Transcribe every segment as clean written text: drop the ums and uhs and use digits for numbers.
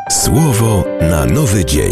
Słowo na nowy dzień.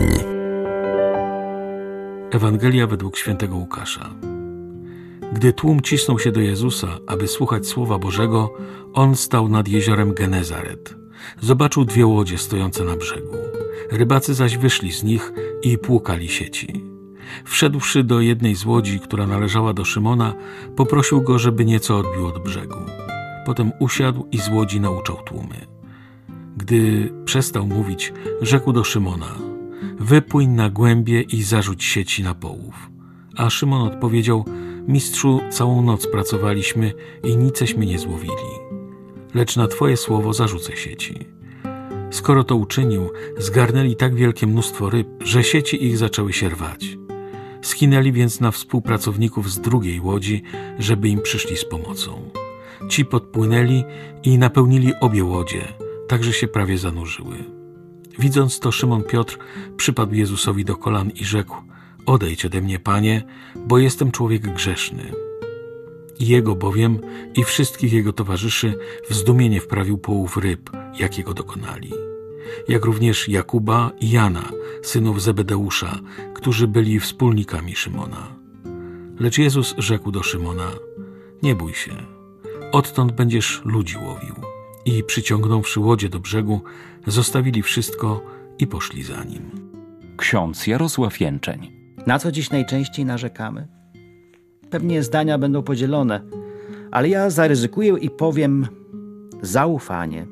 Ewangelia według świętego Łukasza. Gdy tłum cisnął się do Jezusa, aby słuchać Słowa Bożego, On stał nad jeziorem Genezaret. Zobaczył 2 łodzie stojące na brzegu. Rybacy zaś wyszli z nich i płukali sieci. Wszedłszy do jednej z łodzi, która należała do Szymona, poprosił go, żeby nieco odbił od brzegu. Potem usiadł i z łodzi nauczał tłumy. Gdy przestał mówić, rzekł do Szymona: wypłyń na głębie i zarzuć sieci na połów. A Szymon odpowiedział: Mistrzu, całą noc pracowaliśmy i niceśmy nie złowili. Lecz na Twoje słowo zarzucę sieci. Skoro to uczynił, zgarnęli tak wielkie mnóstwo ryb, że sieci ich zaczęły się rwać. Skinęli więc na współpracowników z drugiej łodzi, żeby im przyszli z pomocą. Ci podpłynęli i napełnili obie łodzie, tak że się prawie zanurzyły. Widząc to, Szymon Piotr przypadł Jezusowi do kolan i rzekł: odejdź ode mnie, Panie, bo jestem człowiek grzeszny. Jego bowiem i wszystkich jego towarzyszy w zdumienie wprawił połów ryb, jakiego dokonali. Jak również Jakuba i Jana, synów Zebedeusza, którzy byli wspólnikami Szymona. Lecz Jezus rzekł do Szymona: nie bój się, odtąd będziesz ludzi łowił. I przyciągnąwszy łodzie do brzegu, zostawili wszystko i poszli za nim. Ksiądz Jarosław Jęczeń. Na co dziś najczęściej narzekamy? Pewnie zdania będą podzielone, ale ja zaryzykuję i powiem: zaufanie.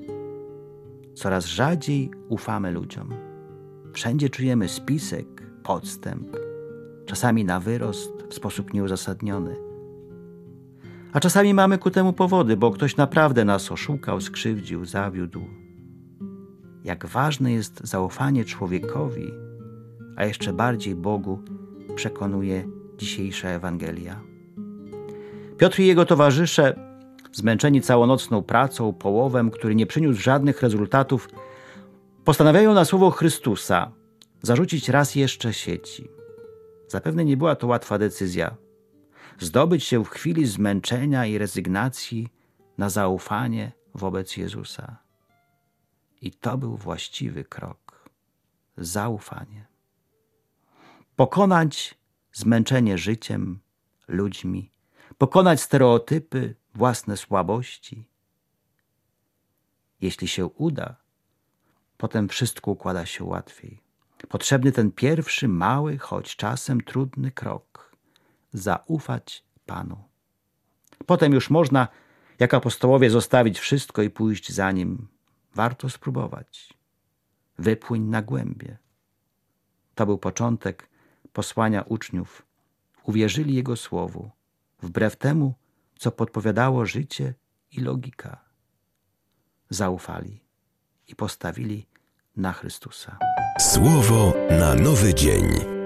Coraz rzadziej ufamy ludziom. Wszędzie czujemy spisek, podstęp, czasami na wyrost, w sposób nieuzasadniony. A czasami mamy ku temu powody, bo ktoś naprawdę nas oszukał, skrzywdził, zawiódł. Jak ważne jest zaufanie człowiekowi, a jeszcze bardziej Bogu, przekonuje dzisiejsza Ewangelia. Piotr i jego towarzysze, zmęczeni całonocną pracą, połowem, który nie przyniósł żadnych rezultatów, postanawiają na słowo Chrystusa zarzucić raz jeszcze sieci. Zapewne nie była to łatwa decyzja. Zdobyć się w chwili zmęczenia i rezygnacji na zaufanie wobec Jezusa. I to był właściwy krok. Zaufanie. Pokonać zmęczenie życiem, ludźmi, pokonać stereotypy, własne słabości. Jeśli się uda, potem wszystko układa się łatwiej. Potrzebny ten pierwszy, mały, choć czasem trudny krok. Zaufać Panu. Potem już można, jak apostołowie, zostawić wszystko i pójść za Nim. Warto spróbować. Wypłyń na głębie. To był początek posłania uczniów. Uwierzyli Jego słowu, wbrew temu, co podpowiadało życie i logika. Zaufali i postawili na Chrystusa. Słowo na nowy dzień.